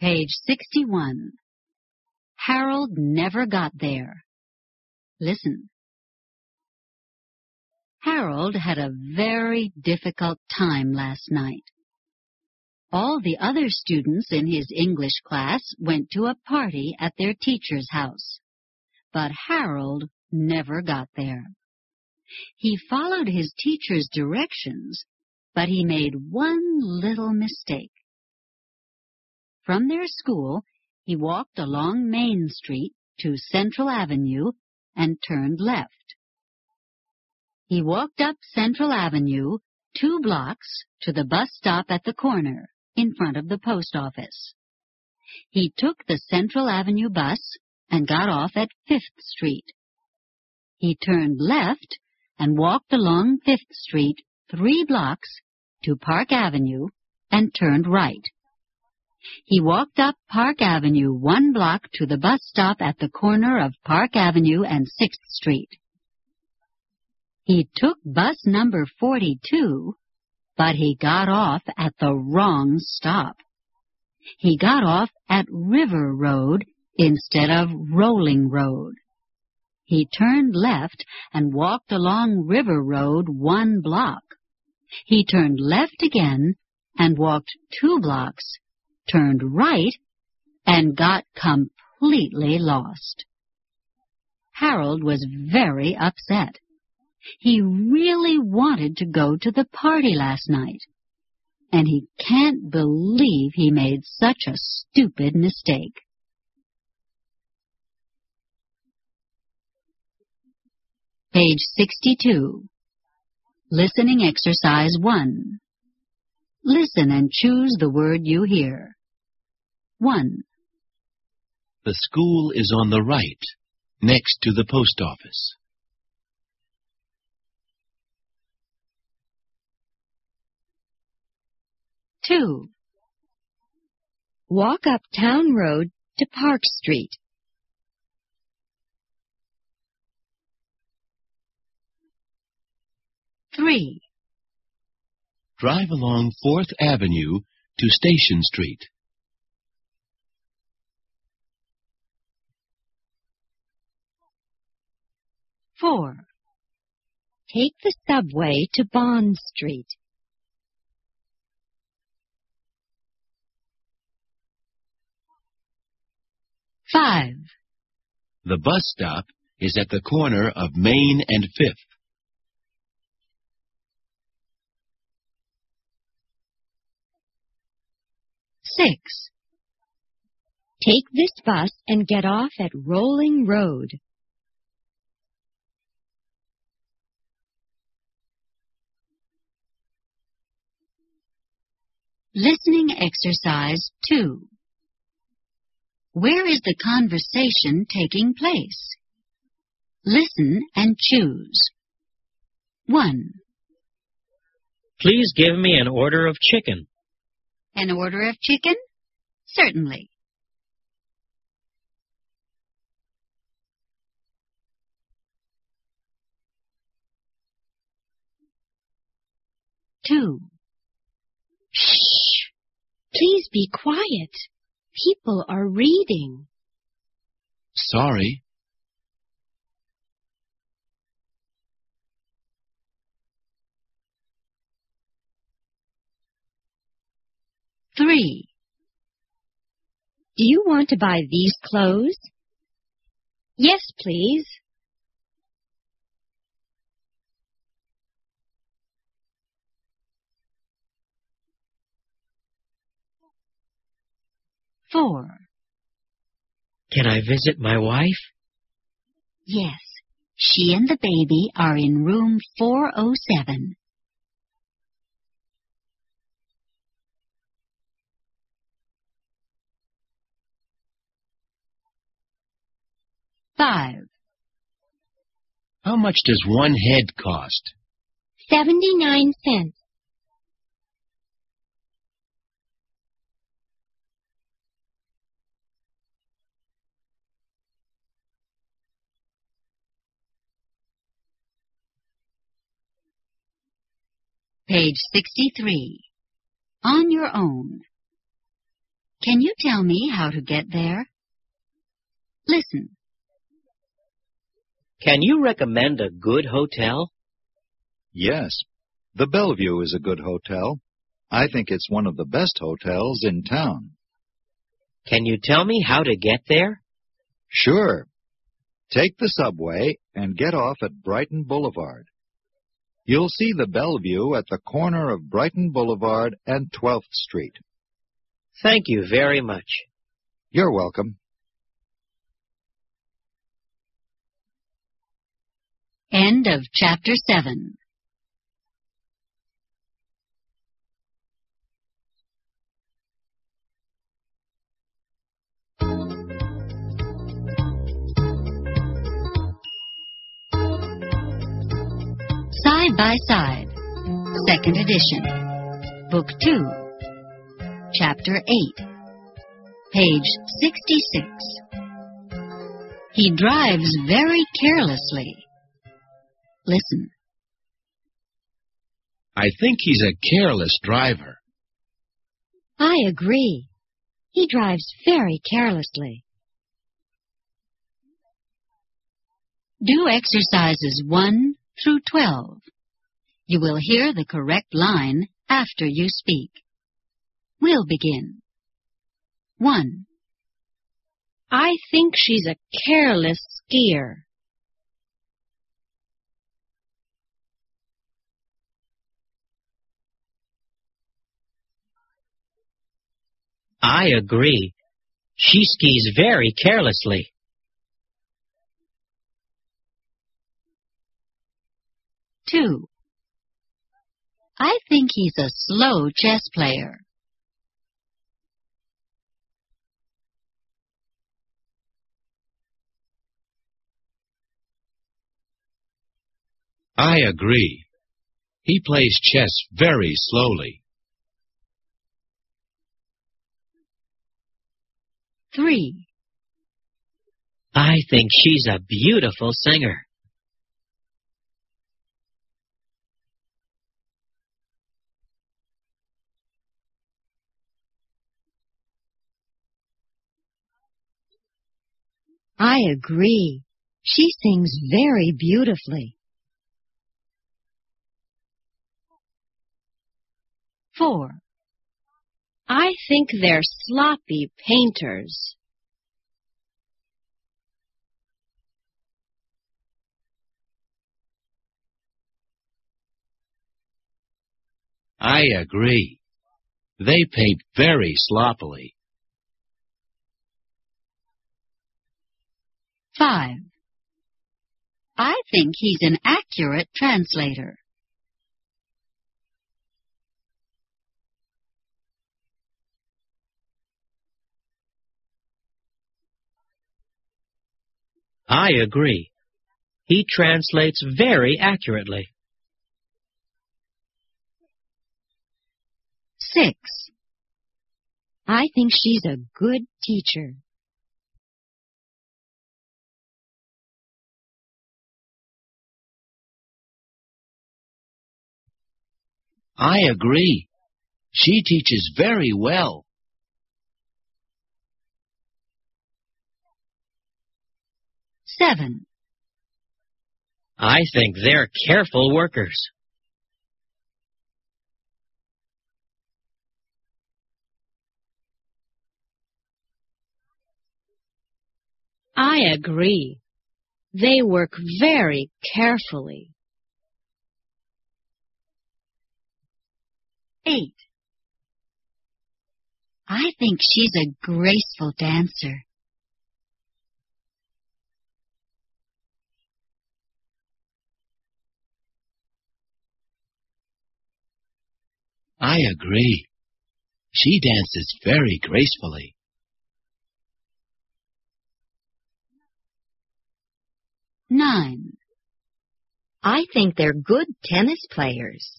Page 61. Harold never got there. Listen. Harold had a very difficult time last night. All the other students in his English class went to a party at their teacher's house, but Harold never got there. He followed his teacher's directions, but he made one little mistake. From their school, he walked along Main Street to Central Avenue and turned left. He walked up Central Avenue 2 blocks to the bus stop at the corner in front of the post office. He took the Central Avenue bus and got off at 5th Street. He turned left and walked along 5th Street 3 blocks to Park Avenue and turned right. He walked up Park Avenue 1 block to the bus stop at the corner of Park Avenue and 6th Street. He took bus number 42, but he got off at the wrong stop. He got off at River Road instead of Rolling Road. He turned left and walked along River Road 1 block. He turned left again and walked 2 blocks, turned right, and got completely lost. Harold was very upset. He really wanted to go to the party last night, and he can't believe he made such a stupid mistake. Page 62. Listening exercise 1. Listen and choose the word you hear. 1. The school is on the right, next to the post office. 2. Walk up Town Road to Park Street. 3. Drive along 4th Avenue to Station Street. 4. Take the subway to Bond Street. 5. The bus stop is at the corner of Main and 5th. 6. Take this bus and get off at Rolling Road. 7. Listening exercise 2. Where is the conversation taking place? Listen and choose. 1. Please give me an order of chicken. An order of chicken? Certainly. 2. Shh! Please be quiet. People are reading. Sorry. 3. Do you want to buy these clothes? Yes, please. 4. Can I visit my wife? Yes, she and the baby are in room 407. 5. How much does one head cost? 79 cents. 63. On your own. Can you tell me how to get there? Listen. Can you recommend a good hotel? Yes, the Bellevue is a good hotel. I think it's one of the best hotels in town. Can you tell me how to get there? Sure. Take the subway and get off at Brighton Boulevard. You'll see the Bellevue at the corner of Brighton Boulevard and 12th Street. Thank you very much. You're welcome. End of Chapter 7. Side by Side, Second Edition, Book 2, Chapter 8, Page 66. He drives very carelessly. Listen. I think he's a careless driver. I agree. He drives very carelessly. Do exercises 1 through 12. You will hear the correct line after you speak. We'll begin. 1. I think she's a careless skier. I agree. She skis very carelessly. 2. I think he's a slow chess player. 'I agree. He plays chess very slowly. 3. I think she's a beautiful singer. 'I agree. She sings very beautifully. 4. I think they're sloppy painters. 'I agree. They paint very sloppily. 5. I think he's an accurate translator. 'I agree. He translates very accurately. 6. I think she's a good teacher. 'I agree. She teaches very well. 7. I think they're careful workers. 'I agree. They work very carefully. 8. I think she's a graceful dancer. 'I agree. She dances very gracefully. 9. I think they're good tennis players.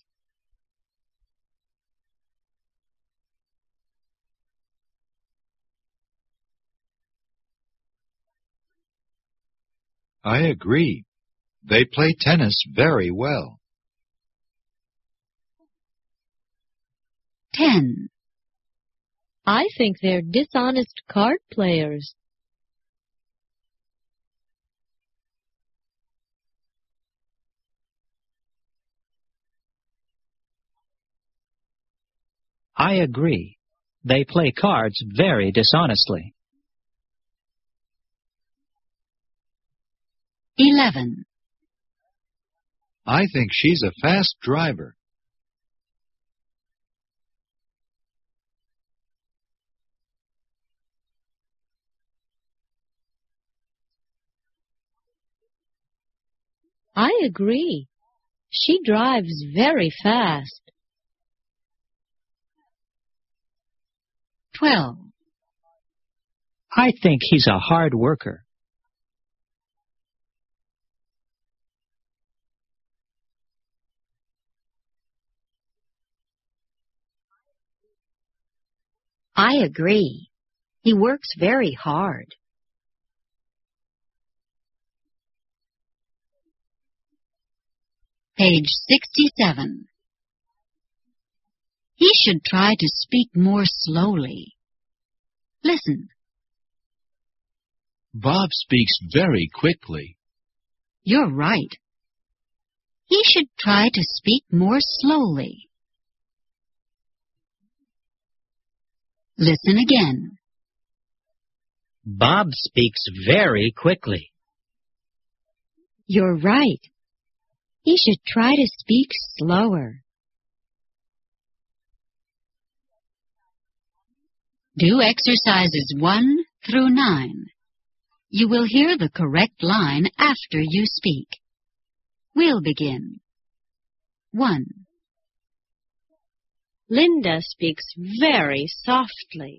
'I agree. They play tennis very well. 10. I think they're dishonest card players. I agree. They play cards very dishonestly. 11. I think she's a fast driver. I agree. She drives very fast. 12. I think he's a hard worker. I agree. He works very hard. Page 67. He should try to speak more slowly. Listen. Bob speaks very quickly. You're right. He should try to speak more slowly. Listen again. Bob speaks very quickly. You're right. He should try to speak slower. Do exercises 1 through 9. You will hear the correct line after you speak. We'll begin. 1. Linda speaks very softly.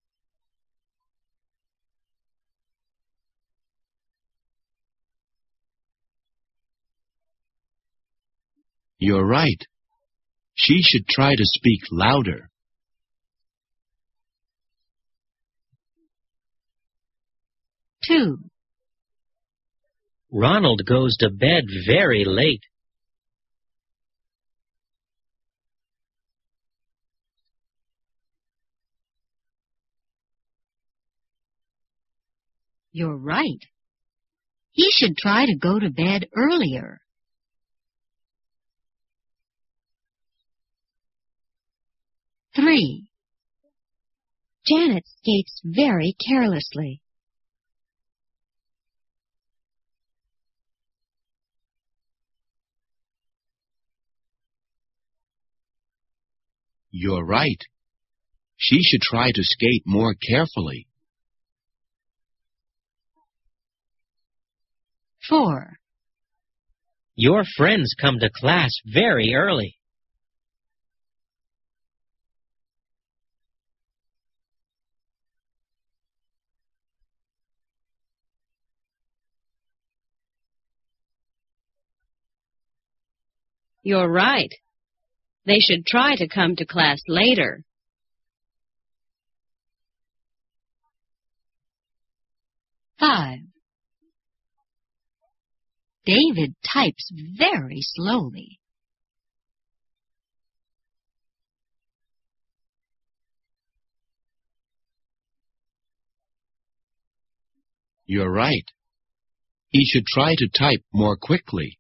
'You're right. She should try to speak louder. 2. Ronald goes to bed very late. 'You're right. He should try to go to bed earlier. 3. Janet skates very carelessly. 'You're right. She should try to skate more carefully. 4. Your friends come to class very early. 'You're right. They should try to come to class later. 5. David types very slowly. 'You're right. He should try to type more quickly.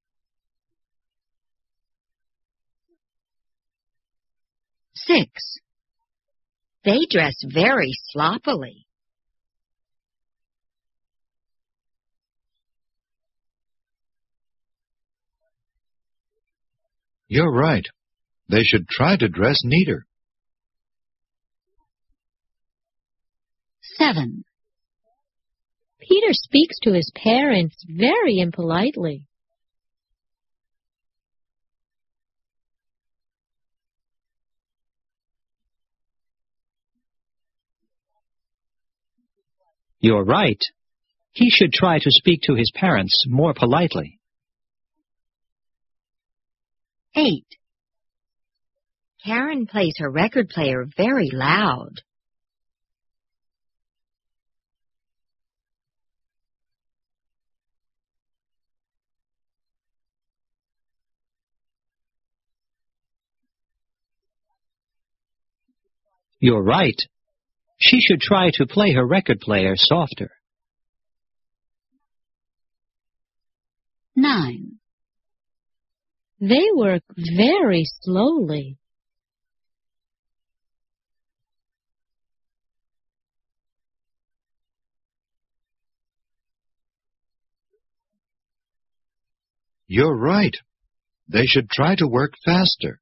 6. They dress very sloppily. 'You're right. They should try to dress neater. 7. Peter speaks to his parents very impolitely. 'You're right. He should try to speak to his parents more politely. 8. Karen plays her record player very loud. 'You're right. She should try to play her record player softer. 9. They work very slowly. You're right. They should try to work faster.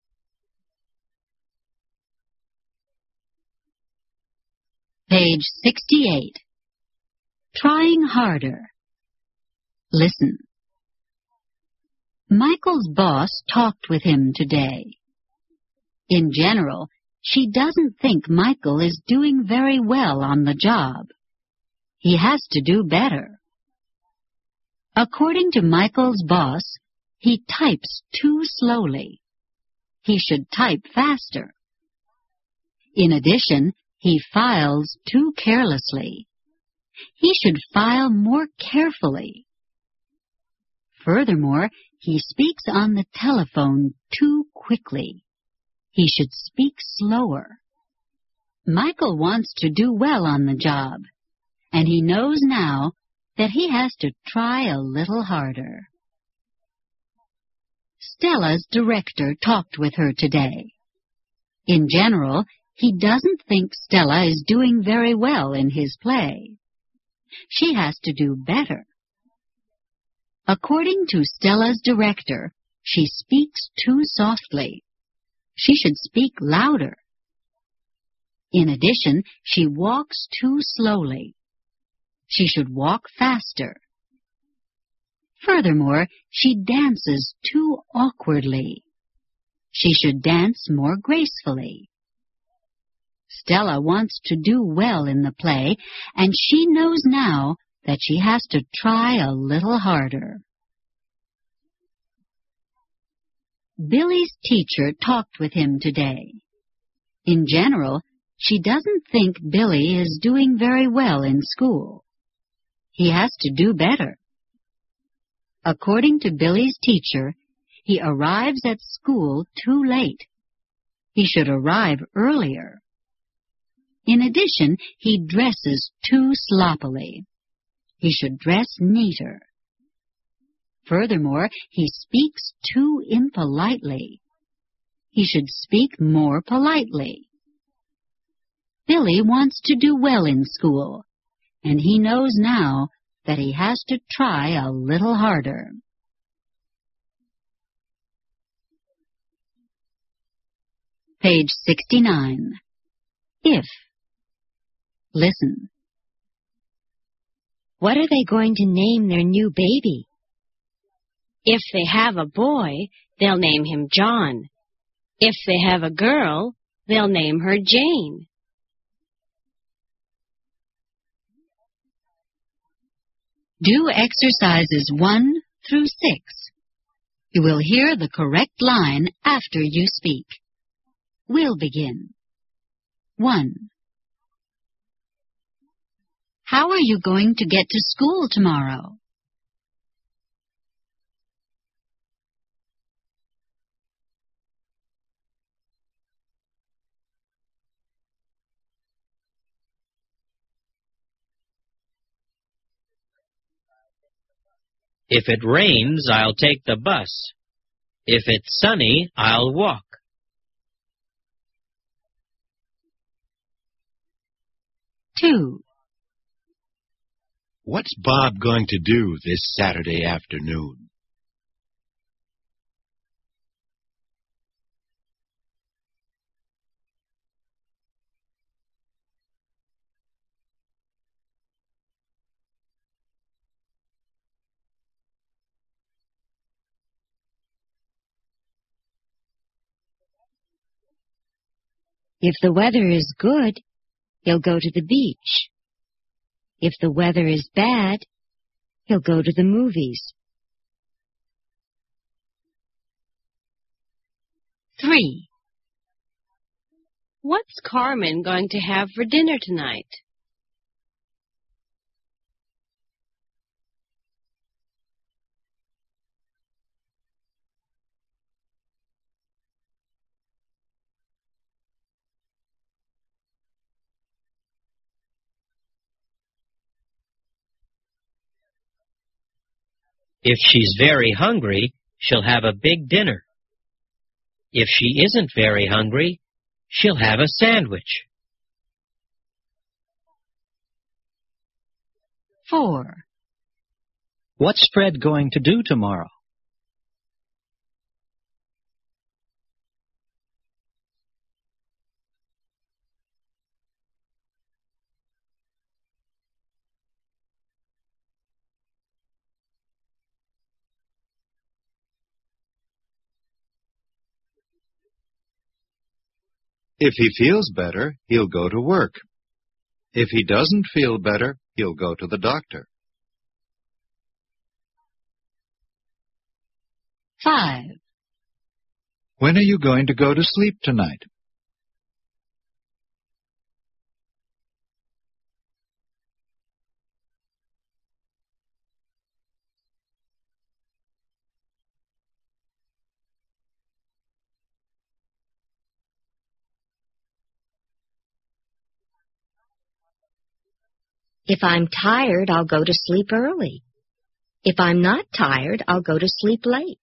Page 68. Trying harder. Listen. Michael's boss talked with him today. In general, she doesn't think Michael is doing very well on the job. He has to do better. According to Michael's boss, he types too slowly. He should type faster. In addition, he files too carelessly. He should file more carefully. Furthermore, he speaks on the telephone too quickly. He should speak slower. Michael wants to do well on the job, and he knows now that he has to try a little harder. Stella's director talked with her today. In general, he doesn't think Stella is doing very well in his play. She has to do better. According to Stella's director, she speaks too softly. She should speak louder. In addition, she walks too slowly. She should walk faster. Furthermore, she dances too awkwardly. She should dance more gracefully. Stella wants to do well in the play, and she knows now that she has to try a little harder. Billy's teacher talked with him today. In general, she doesn't think Billy is doing very well in school. He has to do better. According to Billy's teacher, he arrives at school too late. He should arrive earlier. In addition, he dresses too sloppily. He should dress neater. Furthermore, he speaks too impolitely. He should speak more politely. Billy wants to do well in school, and he knows now that he has to try a little harder. Page 69. If. Listen. What are they going to name their new baby? If they have a boy, they'll name him John. If they have a girl, they'll name her Jane. Do exercises 1 through 6. You will hear the correct line after you speak. We'll begin. 1. How are you going to get to school tomorrow? If it rains, I'll take the bus. If it's sunny, I'll walk. 2. What's Bob going to do this Saturday afternoon? If the weather is good, he'll go to the beach. If the weather is bad, he'll go to the movies. 3. What's Carmen going to have for dinner tonight? If she's very hungry, she'll have a big dinner. If she isn't very hungry, she'll have a sandwich. 4. What's Fred going to do tomorrow? If he feels better, he'll go to work. If he doesn't feel better, he'll go to the doctor. 5. When are you going to go to sleep tonight? If I'm tired, I'll go to sleep early. If I'm not tired, I'll go to sleep late.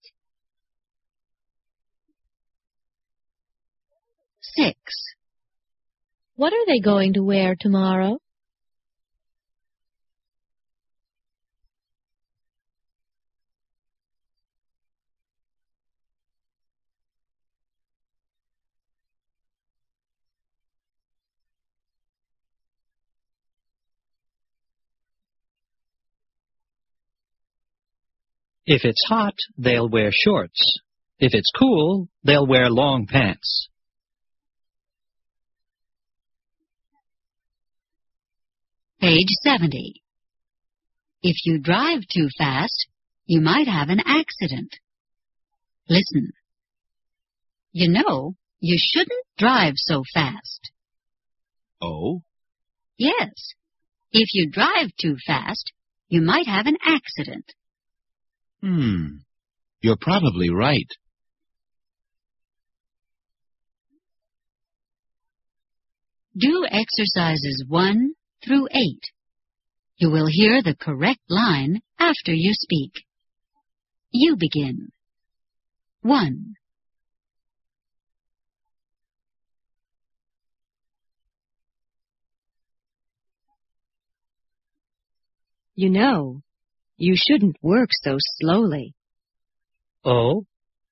6. What are they going to wear tomorrow? If it's hot, they'll wear shorts. If it's cool, they'll wear long pants. Page 70. If you drive too fast, you might have an accident. Listen. You know, you shouldn't drive so fast. Oh? Yes. If you drive too fast, you might have an accident. You're probably right. Do exercises 1 through 8. You will hear the correct line after you speak. You begin. 1. You know, you shouldn't work so slowly. Oh?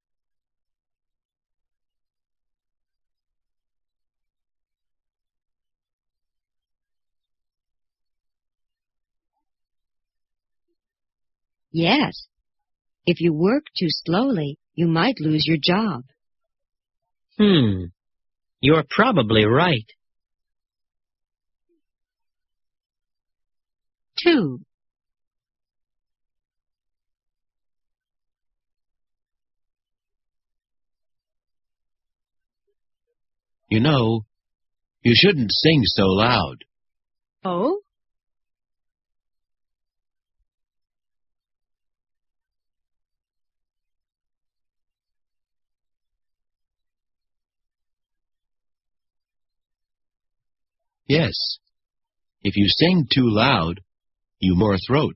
Yes. If you work too slowly, you might lose your job. You're probably right. 2. You know, you shouldn't sing so loud. Oh? Yes. If you sing too loud, you sore throat.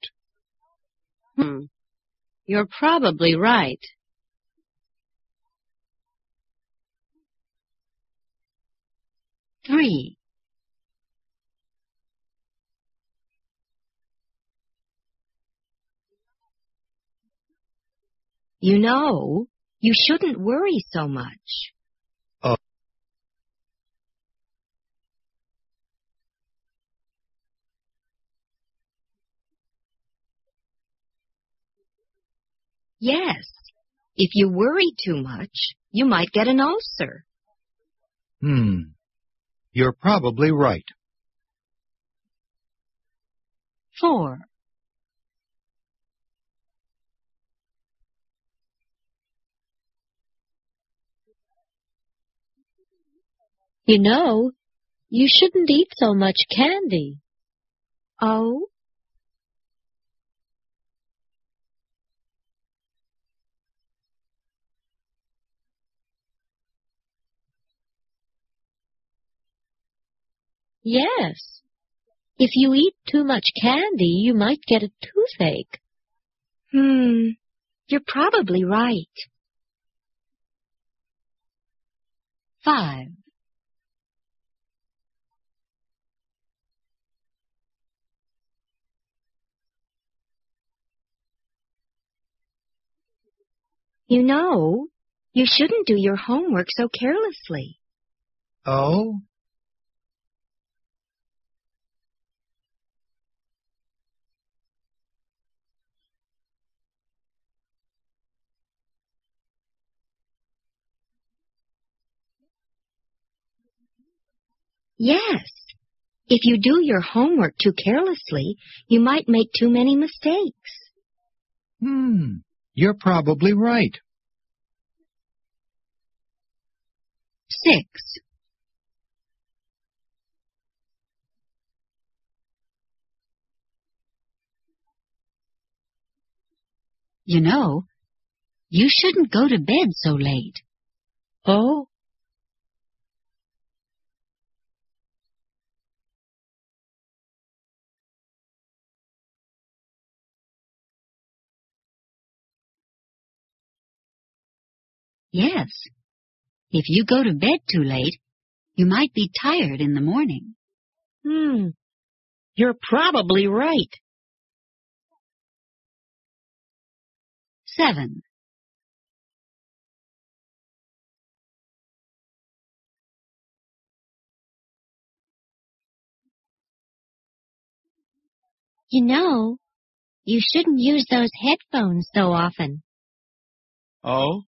You're probably right. 3. You know, you shouldn't worry so much. Yes. If you worry too much, you might get an ulcer. You're probably right. 4. You know, you shouldn't eat so much candy. Oh? Yes. If you eat too much candy, you might get a toothache. You're probably right. 5. You know, you shouldn't do your homework so carelessly. Oh? Yes. If you do your homework too carelessly, you might make too many mistakes. You're probably right. 6. You know, you shouldn't go to bed so late. Oh? Yes. If you go to bed too late, you might be tired in the morning. You're probably right. 7. You know, you shouldn't use those headphones so often. Oh?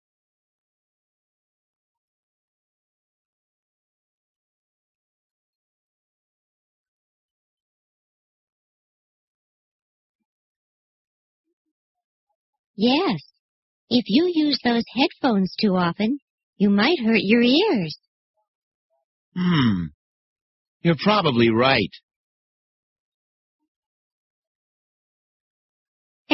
Yes. If you use those headphones too often, you might hurt your ears. You're probably right. 8.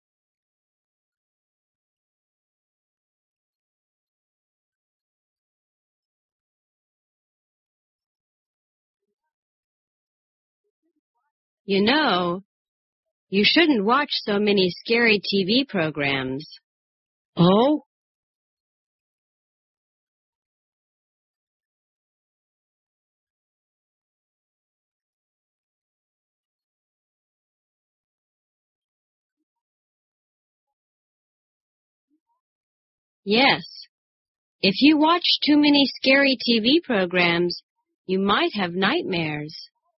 You know, you shouldn't watch so many scary TV programs. Oh? Yes. If you watch too many scary TV programs, you might have nightmares.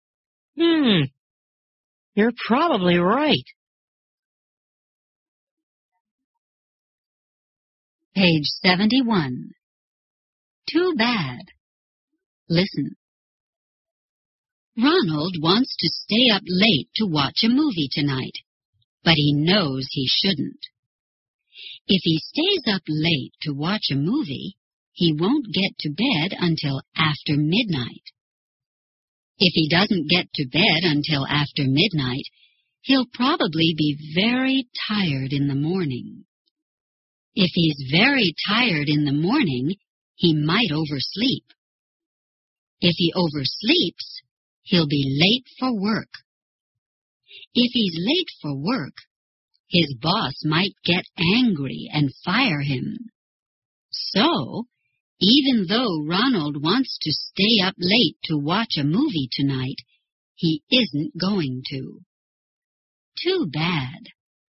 You're probably right. Page 71. Too bad. Listen. Ronald wants to stay up late to watch a movie tonight, but he knows he shouldn't. If he stays up late to watch a movie, he won't get to bed until after midnight. If he doesn't get to bed until after midnight, he'll probably be very tired in the morning. If he's very tired in the morning, he might oversleep. If he oversleeps, he'll be late for work. If he's late for work, his boss might get angry and fire him. So, even though Ronald wants to stay up late to watch a movie tonight, he isn't going to. Too bad.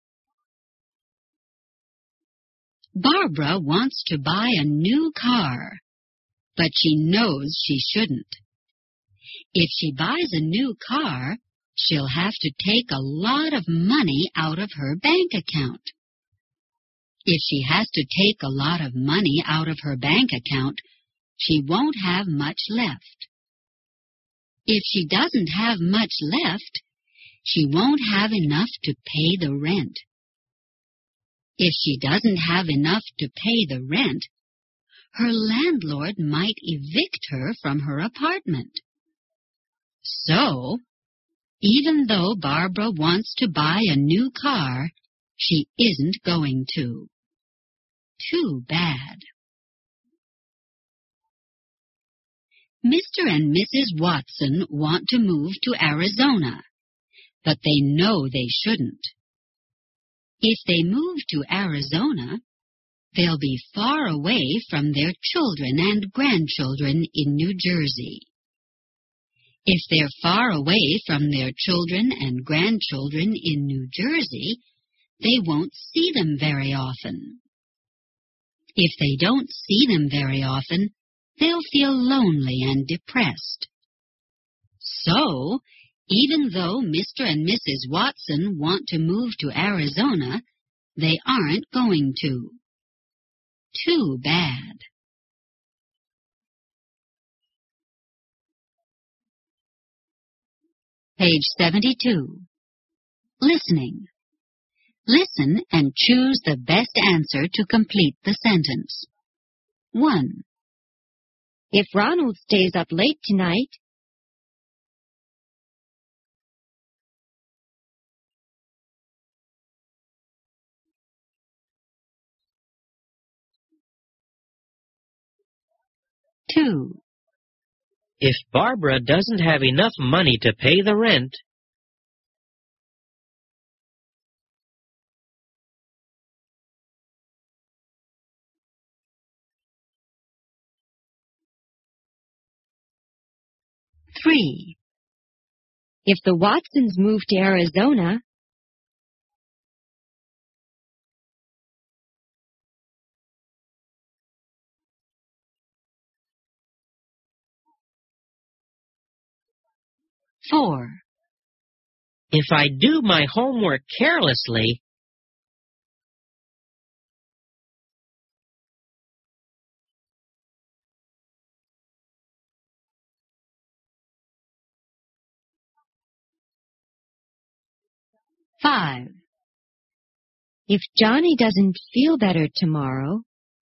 Barbara wants to buy a new car, but she knows she shouldn't. If she buys a new car, she'll have to take a lot of money out of her bank account. If she has to take a lot of money out of her bank account, she won't have much left. If she doesn't have much left, she won't have enough to pay the rent. If she doesn't have enough to pay the rent, her landlord might evict her from her apartment. So, even though Barbara wants to buy a new car, she isn't going to. Too bad. Mr. and Mrs. Watson want to move to Arizona, but they know they shouldn't. If they move to Arizona, they'll be far away from their children and grandchildren in New Jersey. If they're far away from their children and grandchildren in New Jersey, they won't see them very often. If they don't see them very often, they'll feel lonely and depressed. So, even though Mr. and Mrs. Watson want to move to Arizona, they aren't going to. Too bad. Page 72. Listening. Listen and choose the best answer to complete the sentence. 1. If Ronald stays up late tonight, 2. If Barbara doesn't have enough money to pay the rent, 3. if the Watsons move to Arizona, 4. if I do my homework carelessly, 5. if Johnny doesn't feel better tomorrow,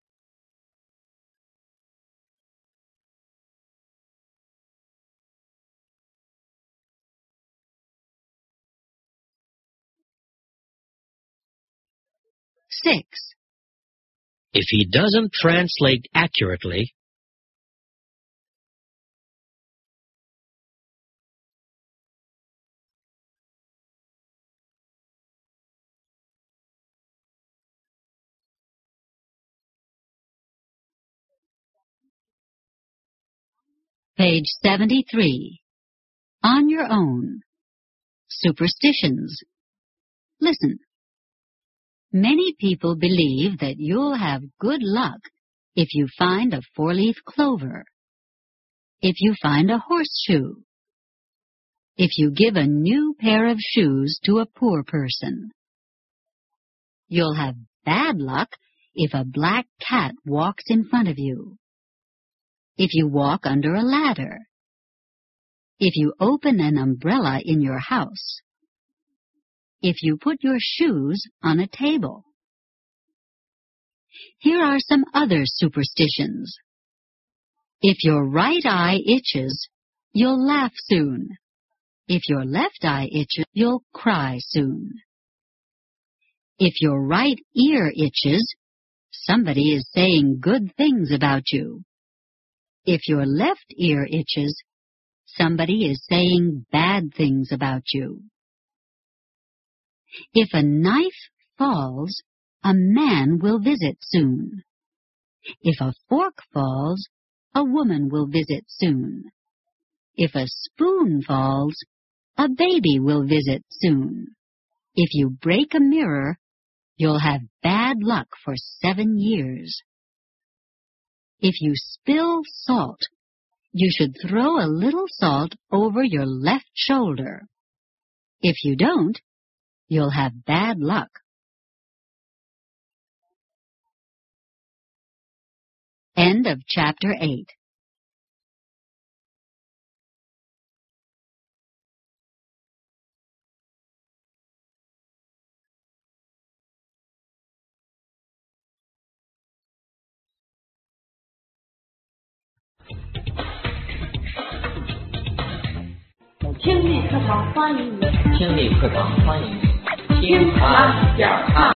6. if he doesn't translate accurately, 'Page 73. On your own. Superstitions. Listen. Many people believe that you'll have good luck if you find a four-leaf clover, if you find a horseshoe, if you give a new pair of shoes to a poor person. You'll have bad luck if a black cat walks in front of you, if you walk under a ladder, if you open an umbrella in your house, if you put your shoes on a table. Here are some other superstitions. If your right eye itches, you'll laugh soon. If your left eye itches, you'll cry soon. If your right ear itches, somebody is saying good things about you. If your left ear itches, somebody is saying bad things about you. If a knife falls, a man will visit soon. If a fork falls, a woman will visit soon. If a spoon falls, a baby will visit soon. If you break a mirror, you'll have bad luck for 7 years. If you spill salt, you should throw a little salt over your left shoulder. If you don't, you'll have bad luck. End of Chapter 8. 听力课堂欢迎你，听力课堂欢迎你，听2.2。